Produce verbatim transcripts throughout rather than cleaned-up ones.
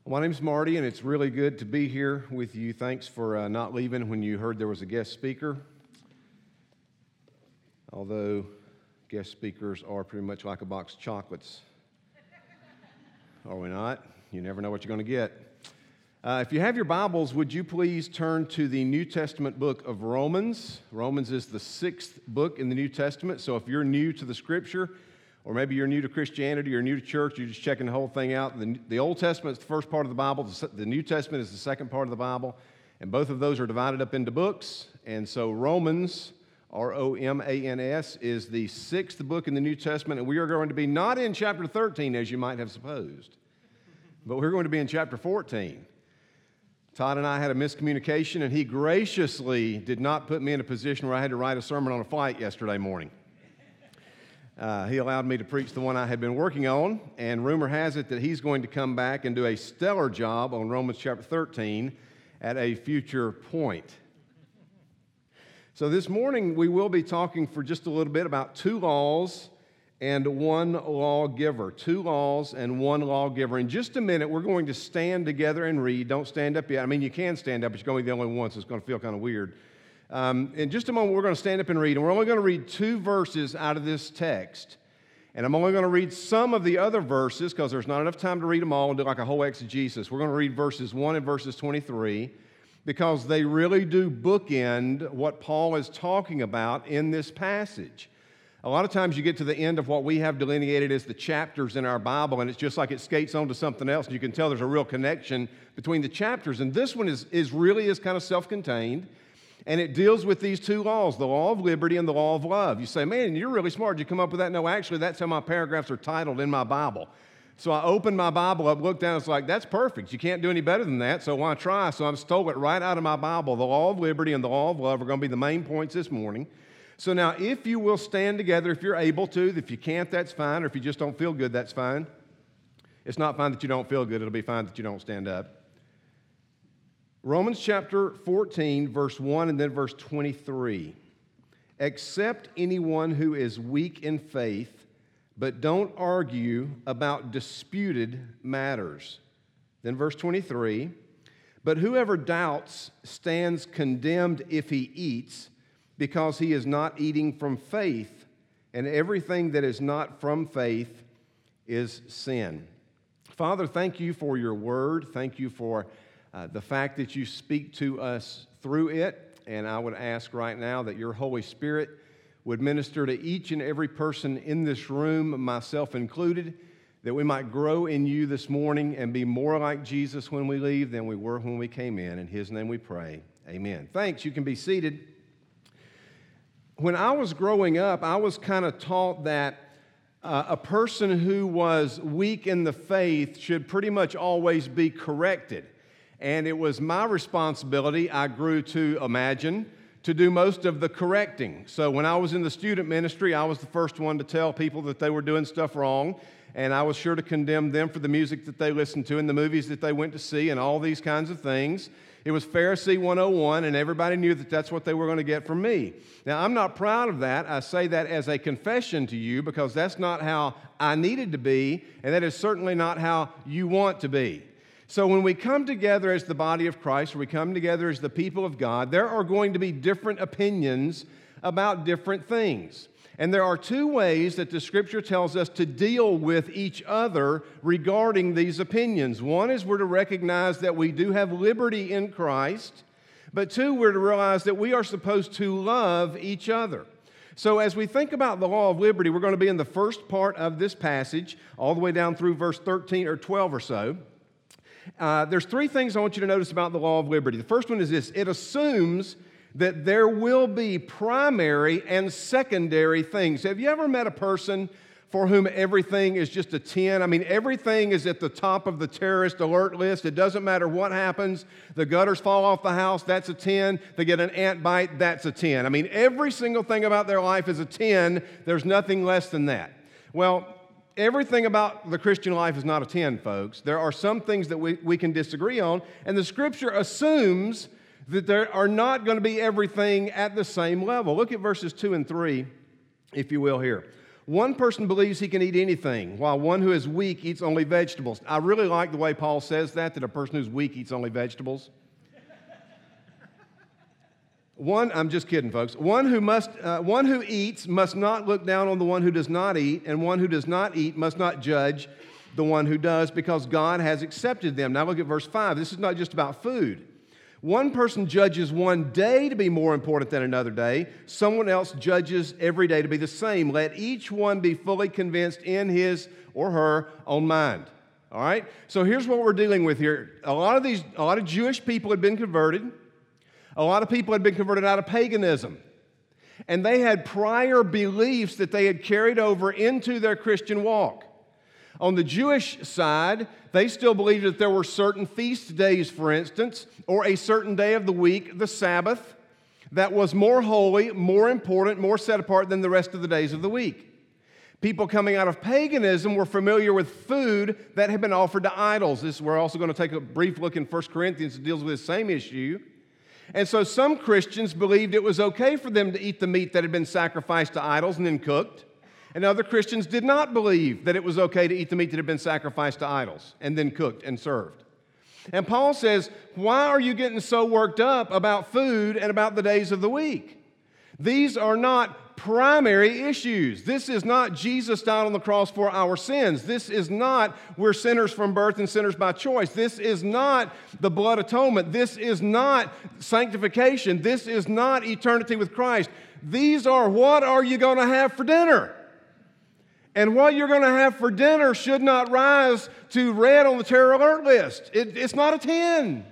My name's Marty, and it's really good to be here with you. Thanks for uh, not leaving when you heard there was a guest speaker. Although guest speakers are pretty much like a box of chocolates. Are we not? You never know what you're going to get. Uh, if you have your Bibles, would you please turn to the New Testament book of Romans? Romans is the sixth book in the New Testament, so if you're new to the Scripture, or maybe you're new to Christianity or new to church, you're just checking the whole thing out. The, the Old Testament is the first part of the Bible. The, the New Testament is the second part of the Bible. And both of those are divided up into books. And so Romans, R O M A N S, is the sixth book in the New Testament. And we are going to be not in chapter thirteen, as you might have supposed, but we're going to be in chapter fourteen. Todd and I had a miscommunication, and he graciously did not put me in a position where I had to write a sermon on a flight yesterday morning. Uh, he allowed me to preach the one I had been working on, and rumor has it that he's going to come back and do a stellar job on Romans chapter thirteen at a future point. So this morning we will be talking for just a little bit about two laws and one lawgiver. Two laws and one lawgiver. In just a minute, we're going to stand together and read. Don't stand up yet. I mean, you can stand up, but you're going to be the only one, so it's going to feel kind of weird. Um, in just a moment, we're going to stand up and read, and we're only going to read two verses out of this text. And I'm only going to read some of the other verses because there's not enough time to read them all and do like a whole exegesis. We're going to read verses one and verses twenty-three because they really do bookend what Paul is talking about in this passage. A lot of times you get to the end of what we have delineated as the chapters in our Bible, and it's just like it skates on to something else, and you can tell there's a real connection between the chapters. And this one is, is really is kind of self-contained. And it deals with these two laws, the law of liberty and the law of love. You say, man, you're really smart. Did you come up with that? No, actually, that's how my paragraphs are titled in my Bible. So I opened my Bible up, looked down, it's like, that's perfect. You can't do any better than that, so why try? So I stole it right out of my Bible. The law of liberty and the law of love are going to be the main points this morning. So now, if you will stand together, if you're able to, if you can't, that's fine, or if you just don't feel good, that's fine. It's not fine that you don't feel good. It'll be fine that you don't stand up. Romans chapter fourteen, verse one, and then verse twenty-three. Accept anyone who is weak in faith, but don't argue about disputed matters. Then verse twenty-three. But whoever doubts stands condemned if he eats, because he is not eating from faith, and everything that is not from faith is sin. Father, thank you for your word. Thank you for Uh, the fact that you speak to us through it, and I would ask right now that your Holy Spirit would minister to each and every person in this room, myself included, that we might grow in you this morning and be more like Jesus when we leave than we were when we came in. In his name we pray. Amen. Thanks. You can be seated. When I was growing up, I was kind of taught that uh, a person who was weak in the faith should pretty much always be corrected. And it was my responsibility, I grew to imagine, to do most of the correcting. So when I was in the student ministry, I was the first one to tell people that they were doing stuff wrong, and I was sure to condemn them for the music that they listened to and the movies that they went to see and all these kinds of things. It was Pharisee one oh one, and everybody knew that that's what they were going to get from me. Now, I'm not proud of that. I say that as a confession to you because that's not how I needed to be, and that is certainly not how you want to be. So when we come together as the body of Christ, or we come together as the people of God, there are going to be different opinions about different things. And there are two ways that the Scripture tells us to deal with each other regarding these opinions. One is we're to recognize that we do have liberty in Christ, but two, we're to realize that we are supposed to love each other. So as we think about the law of liberty, we're going to be in the first part of this passage, all the way down through verse thirteen or twelve or so. Uh, there's three things I want you to notice about the law of liberty. The first one is this. It assumes that there will be primary and secondary things. Have you ever met a person for whom everything is just a ten? I mean, everything is at the top of the terrorist alert list. It doesn't matter what happens. The gutters fall off the house, that's a ten. They get an ant bite, that's a ten. I mean, every single thing about their life is a ten. There's nothing less than that. Well, everything about the Christian life is not a ten, folks. There are some things that we, we can disagree on, and the Scripture assumes that there are not going to be everything at the same level. Look at verses two and three, if you will, here. One person believes he can eat anything, while one who is weak eats only vegetables. I really like the way Paul says that, that a person who's weak eats only vegetables. One, I'm just kidding, folks. One who must, uh, one who eats must not look down on the one who does not eat, and one who does not eat must not judge the one who does, because God has accepted them. Now look at verse five. This is not just about food. One person judges one day to be more important than another day. Someone else judges every day to be the same. Let each one be fully convinced in his or her own mind. All right? So here's what we're dealing with here. A lot of these, a lot of Jewish people had been converted. A lot of people had been converted out of paganism. And they had prior beliefs that they had carried over into their Christian walk. On the Jewish side, they still believed that there were certain feast days, for instance, or a certain day of the week, the Sabbath, that was more holy, more important, more set apart than the rest of the days of the week. People coming out of paganism were familiar with food that had been offered to idols. This, we're also going to take a brief look in First Corinthians that deals with the same issue. And so some Christians believed it was okay for them to eat the meat that had been sacrificed to idols and then cooked. And other Christians did not believe that it was okay to eat the meat that had been sacrificed to idols and then cooked and served. And Paul says, why are you getting so worked up about food and about the days of the week? These are not primary issues. This is not Jesus died on the cross for our sins. This is not we're sinners from birth and sinners by choice. This is not the blood atonement. This is not sanctification. This is not eternity with Christ. These are what are you going to have for dinner? And what you're going to have for dinner should not rise to red on the terror alert list. It, it's not a ten.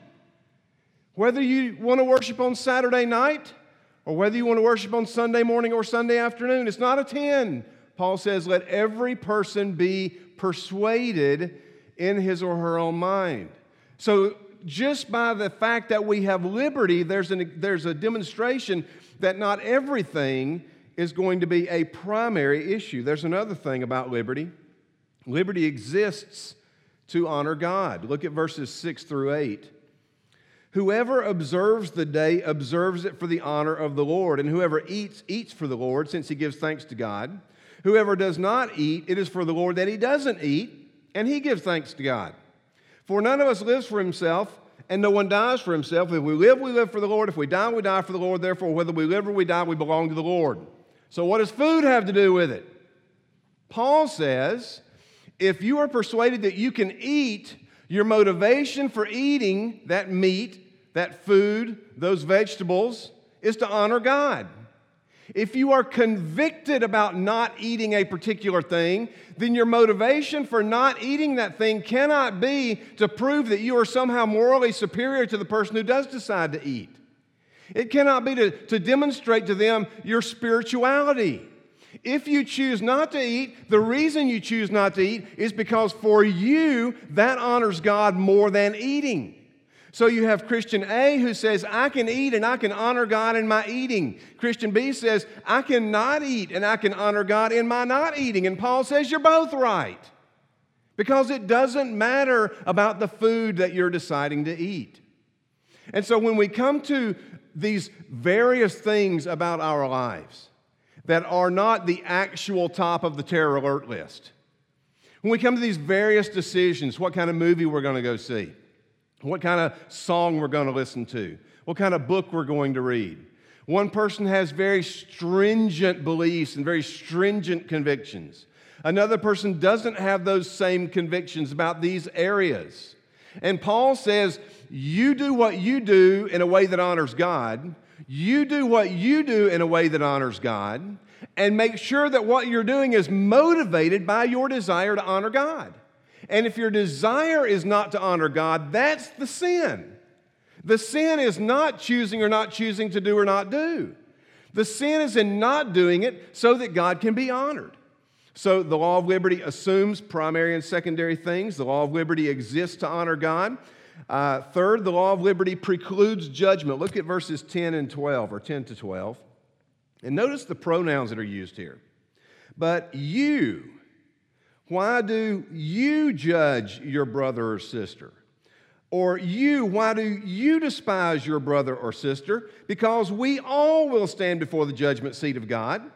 Whether you want to worship on Saturday night or whether you want to worship on Sunday morning or Sunday afternoon, it's not a ten. Paul says, let every person be persuaded in his or her own mind. So just by the fact that we have liberty, there's, an, there's a demonstration that not everything is going to be a primary issue. There's another thing about liberty. Liberty exists to honor God. Look at verses six through eight. Whoever observes the day observes it for the honor of the Lord, and whoever eats, eats for the Lord, since he gives thanks to God. Whoever does not eat, it is for the Lord that he doesn't eat, and he gives thanks to God. For none of us lives for himself, and no one dies for himself. If we live, we live for the Lord. If we die, we die for the Lord. Therefore, whether we live or we die, we belong to the Lord. So what does food have to do with it? Paul says, if you are persuaded that you can eat, your motivation for eating that meat, that food, those vegetables, is to honor God. If you are convicted about not eating a particular thing, then your motivation for not eating that thing cannot be to prove that you are somehow morally superior to the person who does decide to eat. It cannot be to, to demonstrate to them your spirituality. If you choose not to eat, the reason you choose not to eat is because for you, that honors God more than eating. So you have Christian A who says, I can eat and I can honor God in my eating. Christian B says, I cannot eat and I can honor God in my not eating. And Paul says, you're both right. Because it doesn't matter about the food that you're deciding to eat. And so when we come to these various things about our lives that are not the actual top of the terror alert list, when we come to these various decisions, what kind of movie we're going to go see, what kind of song we're going to listen to, what kind of book we're going to read. One person has very stringent beliefs and very stringent convictions. Another person doesn't have those same convictions about these areas. And Paul says, you do what you do in a way that honors God. You do what you do in a way that honors God. And make sure that what you're doing is motivated by your desire to honor God. And if your desire is not to honor God, that's the sin. The sin is not choosing or not choosing to do or not do. The sin is in not doing it so that God can be honored. So the law of liberty assumes primary and secondary things. The law of liberty exists to honor God. Uh, third, the law of liberty precludes judgment. Look at verses ten and twelve, or ten to twelve. And notice the pronouns that are used here. But you, why do you judge your brother or sister? Or you, why do you despise your brother or sister? Because we all will stand before the judgment seat of God.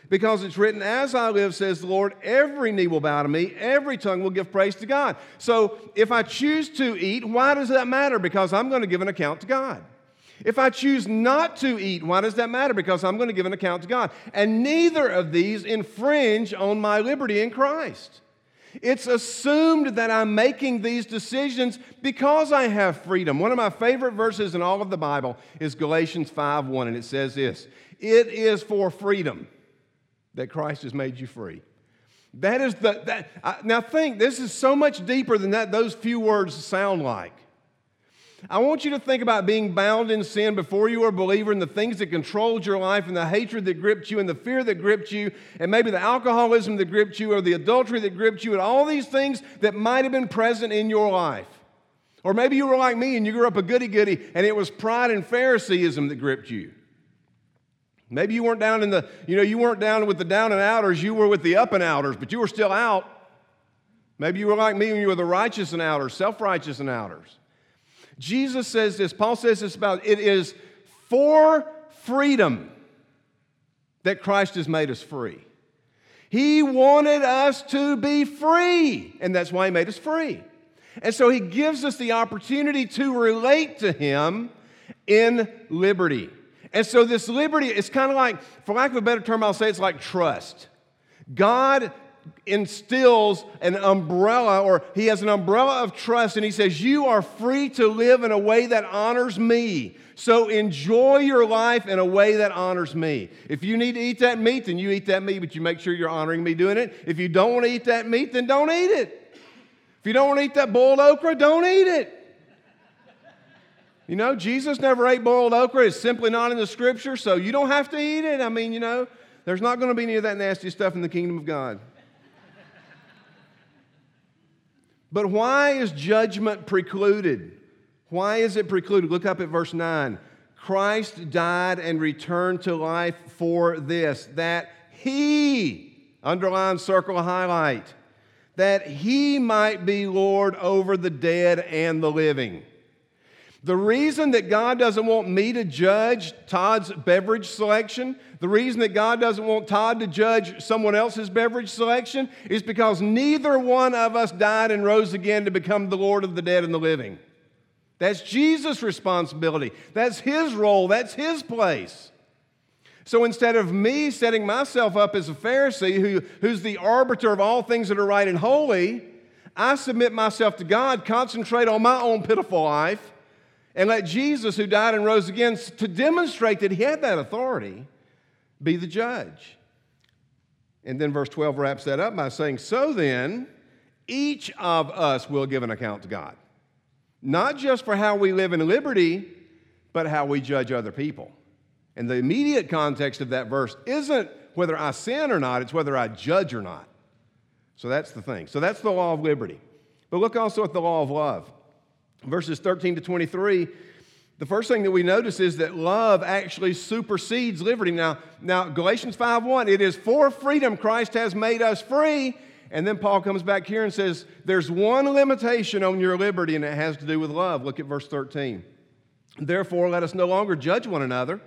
Because it's written, as I live, says the Lord, every knee will bow to me, every tongue will give praise to God. So if I choose to eat, why does that matter? Because I'm going to give an account to God. If I choose not to eat, why does that matter? Because I'm going to give an account to God. And neither of these infringe on my liberty in Christ. It's assumed that I'm making these decisions because I have freedom. One of my favorite verses in all of the Bible is Galatians five one, and it says this: it is for freedom that Christ has made you free. That is the, that, I, now think, this is so much deeper than that those few words sound like. I want you to think about being bound in sin before you were a believer, and the things that controlled your life, and the hatred that gripped you, and the fear that gripped you, and maybe the alcoholism that gripped you, or the adultery that gripped you, and all these things that might have been present in your life. Or maybe you were like me and you grew up a goody-goody, and it was pride and Phariseeism that gripped you. Maybe you weren't down in the, you know, you weren't down with the down and outers, you were with the up and outers, but you were still out. Maybe you were like me when you were the righteous and outers, self-righteous and outers. Jesus says this, Paul says this about, it is for freedom that Christ has made us free. He wanted us to be free, and that's why He made us free. And so He gives us the opportunity to relate to Him in liberty. And so this liberty is kind of like, for lack of a better term, I'll say it's like trust. God instills an umbrella, or He has an umbrella of trust, and He says, you are free to live in a way that honors me. So enjoy your life in a way that honors me. If you need to eat that meat, then you eat that meat, but you make sure you're honoring me doing it. If you don't want to eat that meat, then don't eat it. If you don't want to eat that boiled okra, don't eat it. You know, Jesus never ate boiled okra. It's simply not in the Scripture, so you don't have to eat it. I mean, you know, there's not going to be any of that nasty stuff in the kingdom of God. But why is judgment precluded? Why is it precluded? Look up at verse nine. Christ died and returned to life for this, that He, underline, circle, highlight, that He might be Lord over the dead and the living. The reason that God doesn't want me to judge Todd's beverage selection, the reason that God doesn't want Todd to judge someone else's beverage selection, is because neither one of us died and rose again to become the Lord of the dead and the living. That's Jesus' responsibility. That's His role. That's His place. So instead of me setting myself up as a Pharisee who, who's the arbiter of all things that are right and holy, I submit myself to God, concentrate on my own pitiful life, and let Jesus, who died and rose again, to demonstrate that He had that authority, be the judge. And then verse twelve wraps that up by saying, so then, each of us will give an account to God. Not just for how we live in liberty, but how we judge other people. And the immediate context of that verse isn't whether I sin or not, it's whether I judge or not. So that's the thing. So that's the law of liberty. But look also at the law of love. Verses thirteen to twenty-three, the first thing that we notice is that love actually supersedes liberty. Now, now Galatians five one, it is for freedom Christ has made us free. And then Paul comes back here and says, there's one limitation on your liberty, and it has to do with love. Look at verse thirteen. Therefore, let us no longer judge one another.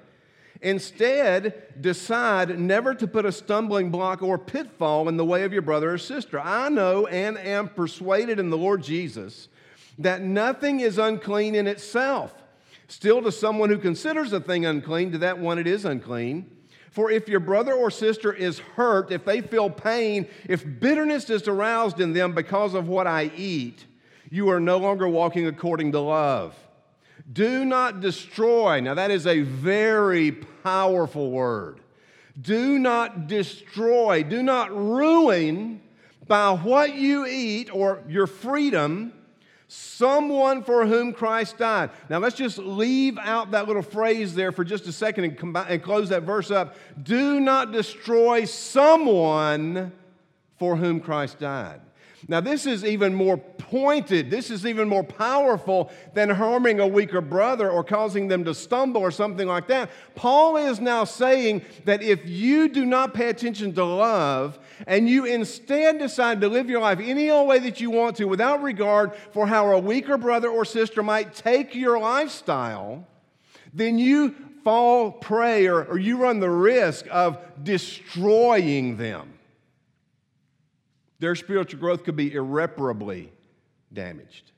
Instead, decide never to put a stumbling block or pitfall in the way of your brother or sister. I know and am persuaded in the Lord Jesus that nothing is unclean in itself. Still, to someone who considers a thing unclean, to that one it is unclean. For if your brother or sister is hurt, if they feel pain, if bitterness is aroused in them because of what I eat, you are no longer walking according to love. Do not destroy. Now, that is a very powerful word. Do not destroy. Do not ruin by what you eat or your freedom someone for whom Christ died. Now, let's just leave out that little phrase there for just a second and, combine, and close that verse up. Do not destroy someone for whom Christ died. Now, this is even more pointed. This is even more powerful than harming a weaker brother or causing them to stumble or something like that. Paul is now saying that if you do not pay attention to love and you instead decide to live your life any old way that you want to without regard for how a weaker brother or sister might take your lifestyle, then you fall prey or, or you run the risk of destroying them. Their spiritual growth could be irreparably damaged.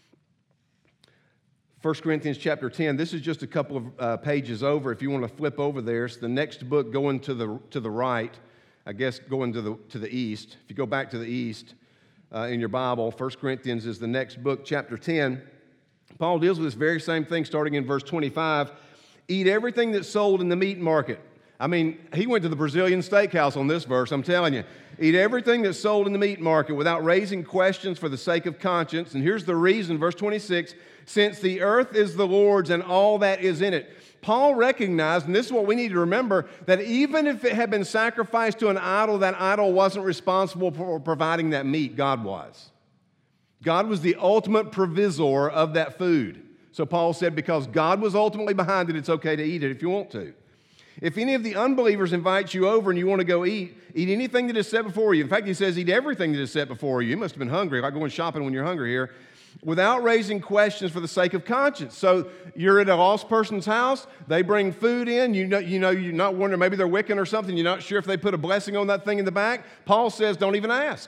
First Corinthians chapter ten, this is just a couple of uh, pages over. If you want to flip over there, it's the next book going to the, to the right, I guess going to the, to the east. If you go back to the east uh, in your Bible, First Corinthians is the next book, chapter ten. Paul deals with this very same thing starting in verse twenty-five. Eat everything that's sold in the meat market. I mean, he went to the Brazilian steakhouse on this verse, I'm telling you. Eat everything that's sold in the meat market without raising questions for the sake of conscience. And here's the reason, verse twenty-six, since the earth is the Lord's and all that is in it. Paul recognized, and this is what we need to remember, that even if it had been sacrificed to an idol, that idol wasn't responsible for providing that meat. God was. God was the ultimate provisor of that food. So Paul said, because God was ultimately behind it, it's okay to eat it if you want to. If any of the unbelievers invites you over and you want to go eat, eat anything that is set before you. In fact, he says eat everything that is set before you. You must have been hungry, like going shopping when you're hungry here, without raising questions for the sake of conscience. So you're at a lost person's house, they bring food in, you know, you know, you're not wondering, maybe they're Wiccan or something, you're not sure if they put a blessing on that thing in the back. Paul says don't even ask.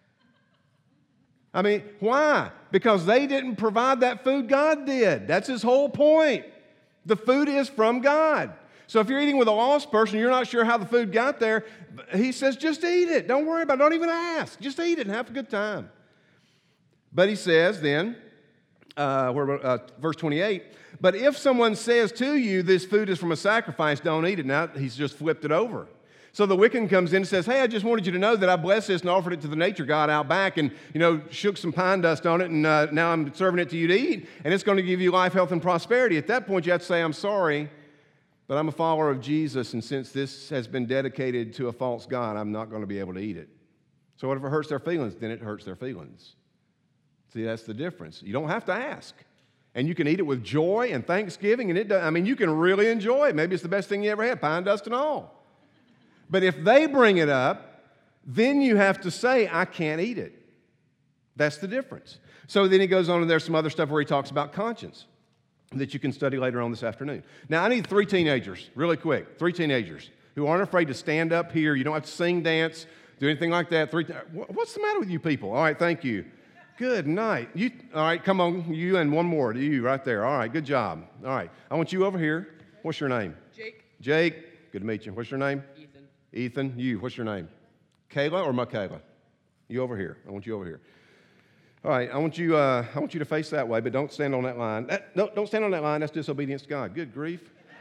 I mean, why? Because they didn't provide that food, God did. That's his whole point. The food is from God. So if you're eating with a lost person, you're not sure how the food got there, he says just eat it. Don't worry about it. Don't even ask. Just eat it and have a good time. But he says then, uh, where, uh, verse twenty-eight, but if someone says to you, this food is from a sacrifice, don't eat it. Now he's just flipped it over. So the Wiccan comes in and says, hey, I just wanted you to know that I blessed this and offered it to the nature god out back and, you know, shook some pine dust on it, and uh, now I'm serving it to you to eat, and it's going to give you life, health, and prosperity. At that point, you have to say, I'm sorry, but I'm a follower of Jesus, and since this has been dedicated to a false god, I'm not going to be able to eat it. So what if it hurts their feelings? Then it hurts their feelings. See, that's the difference. You don't have to ask. And you can eat it with joy and thanksgiving, and it does, I mean, you can really enjoy it. Maybe it's the best thing you ever had, pine dust and all. But if they bring it up, then you have to say, I can't eat it. That's the difference. So then he goes on, and there's some other stuff where he talks about conscience that you can study later on this afternoon. Now, I need three teenagers, really quick, three teenagers who aren't afraid to stand up here. You don't have to sing, dance, do anything like that. Three. What's the matter with you people? All right, thank you. Good night. You, all right, come on, you and one more, you right there. All right, good job. All right, I want you over here. What's your name? Jake. Jake, good to meet you. What's your name? Ethan. Ethan, you, what's your name? Kayla or Michaela? You over here. I want you over here. All right, I want you. Uh, I want you to face that way, but don't stand on that line. That, no, don't stand on that line. That's disobedience to God. Good grief!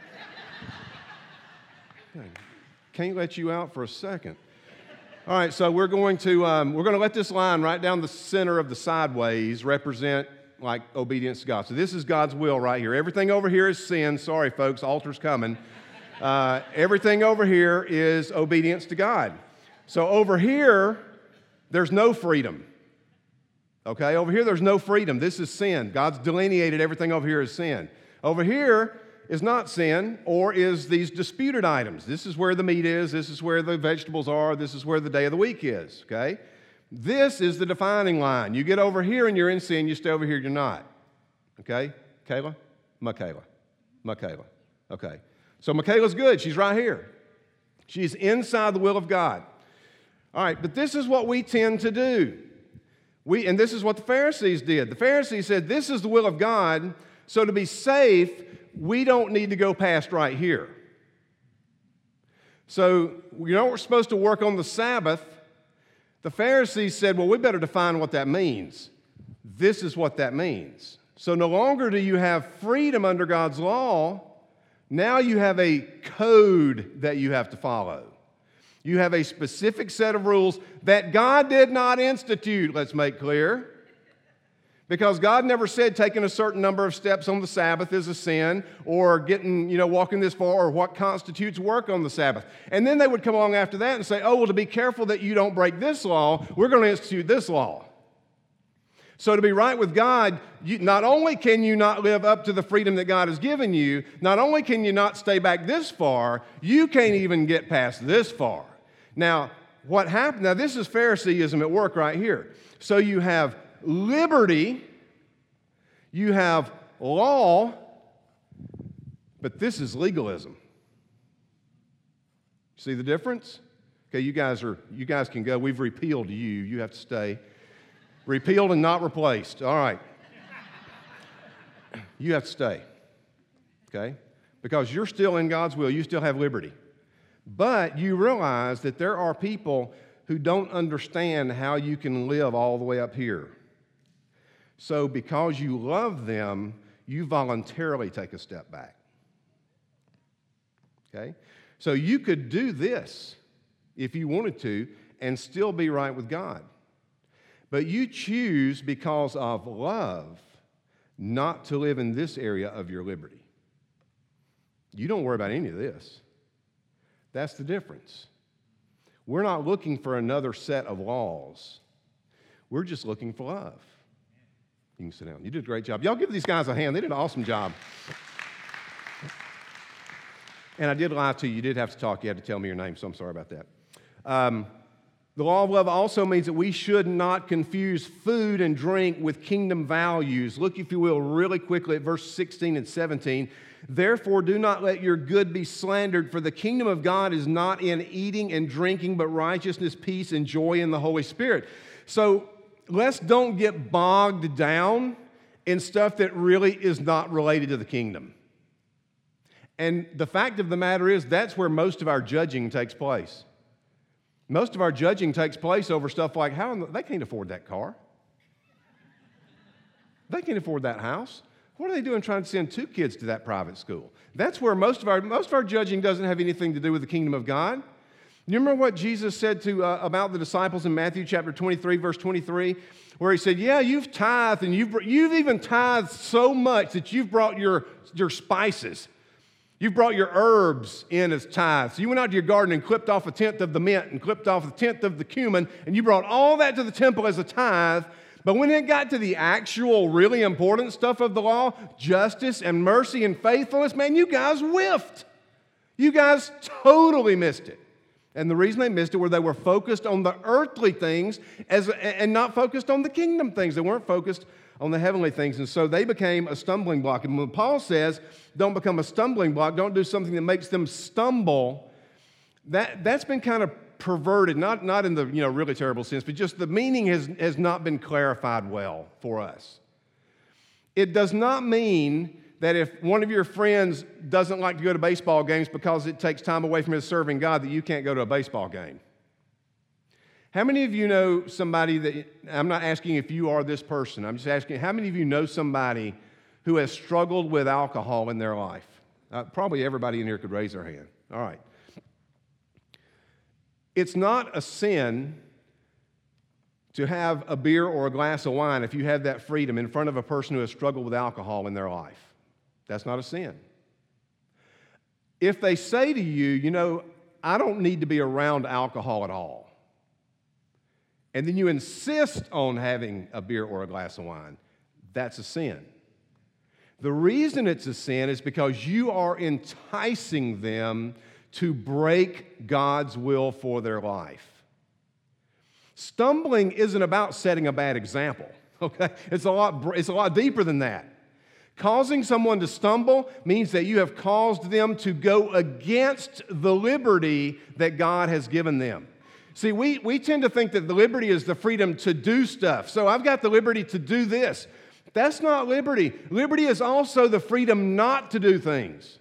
Can't let you out for a second. All right, so we're going to um, we're going to let this line right down the center of the sideways represent like obedience to God. So this is God's will right here. Everything over here is sin. Sorry, folks, altar's coming. Uh, everything over here is obedience to God. So over here, there's no freedom. Okay, over here, there's no freedom. This is sin. God's delineated everything over here as sin. Over here is not sin, or is these disputed items. This is where the meat is. This is where the vegetables are. This is where the day of the week is. Okay, this is the defining line. You get over here and you're in sin. You stay over here, you're not. Okay, Kayla? Michaela. Michaela. Okay. So Michaela's good. She's right here. She's inside the will of God. All right, but this is what we tend to do. We, and this is what the Pharisees did. The Pharisees said, this is the will of God, so to be safe, we don't need to go past right here. So, you know, we're supposed to work on the Sabbath. The Pharisees said, well, we better define what that means. This is what that means. So no longer do you have freedom under God's law. Now you have a code that you have to follow. You have a specific set of rules that God did not institute, let's make clear. Because God never said taking a certain number of steps on the Sabbath is a sin, or getting, you know, walking this far, or what constitutes work on the Sabbath. And then they would come along after that and say, oh, well, to be careful that you don't break this law, we're going to institute this law. So to be right with God, you, not only can you not live up to the freedom that God has given you, not only can you not stay back this far, you can't even get past this far. Now, what happened? Now, this is Phariseeism at work right here. So you have liberty, you have law, But this is legalism. See the difference? Okay, you guys are you guys can go. We've repealed you. You have to stay. Repealed and not replaced. All right. You have to stay. Okay? Because you're still in God's will. You still have liberty. But you realize that there are people who don't understand how you can live all the way up here. So because you love them, you voluntarily take a step back. Okay? So you could do this if you wanted to and still be right with God. But you choose because of love not to live in this area of your liberty. You don't worry about any of this. That's the difference. We're not looking for another set of laws. We're just looking for love. You can sit down. You did a great job. Y'all give these guys a hand. They did an awesome job. And I did lie to you. You did have to talk. You had to tell me your name, so I'm sorry about that. Um, the law of love also means that we should not confuse food and drink with kingdom values. Look, if you will, really quickly at verse sixteen and seventeen. Therefore, do not let your good be slandered, for the kingdom of God is not in eating and drinking, but righteousness, peace, and joy in the Holy Spirit. So let's don't get bogged down in stuff that really is not related to the kingdom. And the fact of the matter is, that's where most of our judging takes place. Most of our judging takes place over stuff like, how the, they can't afford that car. They can't afford that house. What are they doing trying to send two kids to that private school? That's where most of our most of our judging doesn't have anything to do with the kingdom of God. You remember what Jesus said to uh, about the disciples in Matthew chapter twenty-three, verse twenty-three, where he said, yeah, you've tithed, and you've, you've even tithed so much that you've brought your, your spices. You've brought your herbs in as tithes. So you went out to your garden and clipped off a tenth of the mint and clipped off a tenth of the cumin, and you brought all that to the temple as a tithe. But when it got to the actual really important stuff of the law, justice and mercy and faithfulness, man, you guys whiffed. You guys totally missed it. And the reason they missed it was they were focused on the earthly things as, and not focused on the kingdom things. They weren't focused on the heavenly things. And so they became a stumbling block. And when Paul says, don't become a stumbling block, don't do something that makes them stumble, that, that's been kind of perverted, not, not in the you know really terrible sense, but just the meaning has, has not been clarified well for us. It does not mean that if one of your friends doesn't like to go to baseball games because it takes time away from his serving God, that you can't go to a baseball game. How many of you know somebody that, I'm not asking if you are this person, I'm just asking, how many of you know somebody who has struggled with alcohol in their life? Uh, probably everybody in here could raise their hand. All right. It's not a sin to have a beer or a glass of wine if you have that freedom in front of a person who has struggled with alcohol in their life. That's not a sin. If they say to you, you know, I don't need to be around alcohol at all, and then you insist on having a beer or a glass of wine, that's a sin. The reason it's a sin is because you are enticing them to break God's will for their life. Stumbling isn't about setting a bad example, okay? It's a lot, it's a lot deeper than that. Causing someone to stumble means that you have caused them to go against the liberty that God has given them. See, we, we tend to think that the liberty is the freedom to do stuff. So I've got the liberty to do this. That's not liberty. Liberty is also the freedom not to do things.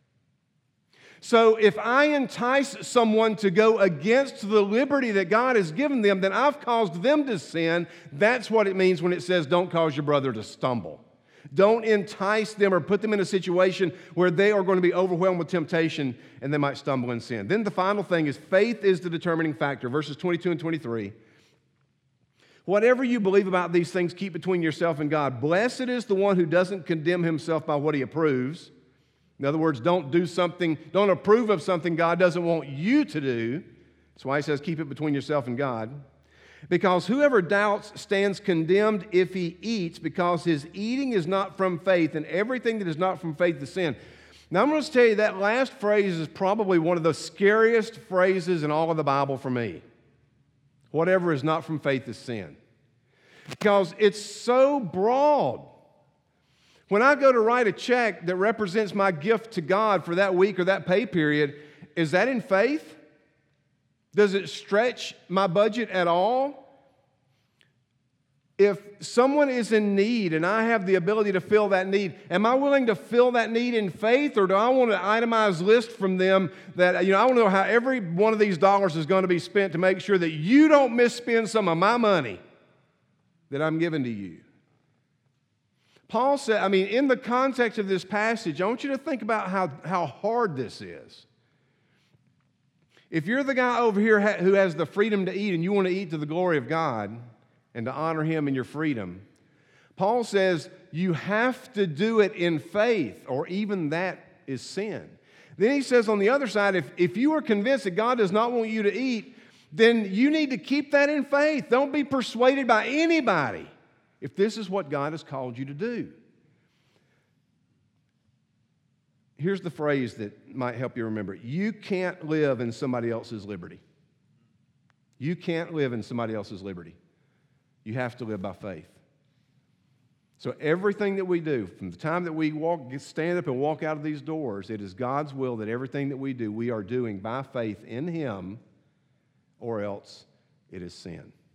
So if I entice someone to go against the liberty that God has given them, then I've caused them to sin. That's what it means when it says don't cause your brother to stumble. Don't entice them or put them in a situation where they are going to be overwhelmed with temptation and they might stumble in sin. Then the final thing is faith is the determining factor. Verses twenty-two and twenty-three. Whatever you believe about these things, keep between yourself and God. Blessed is the one who doesn't condemn himself by what he approves. In other words, don't do something, don't approve of something God doesn't want you to do. That's why he says keep it between yourself and God. Because whoever doubts stands condemned if he eats, because his eating is not from faith, and everything that is not from faith is sin. Now I'm going to tell you that last phrase is probably one of the scariest phrases in all of the Bible for me. Whatever is not from faith is sin. Because it's so broad. When I go to write a check that represents my gift to God for that week or that pay period, is that in faith? Does it stretch my budget at all? If someone is in need and I have the ability to fill that need, am I willing to fill that need in faith, or do I want an itemized list from them that, you know, I want to know how every one of these dollars is going to be spent to make sure that you don't misspend some of my money that I'm giving to you? Paul said, I mean, in the context of this passage, I want you to think about how, how hard this is. If you're the guy over here who has the freedom to eat and you want to eat to the glory of God and to honor Him in your freedom, Paul says you have to do it in faith, or even that is sin. Then he says on the other side, if, if you are convinced that God does not want you to eat, then you need to keep that in faith. Don't be persuaded by anybody if this is what God has called you to do. Here's the phrase that might help you remember it. You can't live in somebody else's liberty. You can't live in somebody else's liberty. You have to live by faith. So everything that we do, from the time that we walk, stand up and walk out of these doors, it is God's will that everything that we do, we are doing by faith in Him, or else it is sin.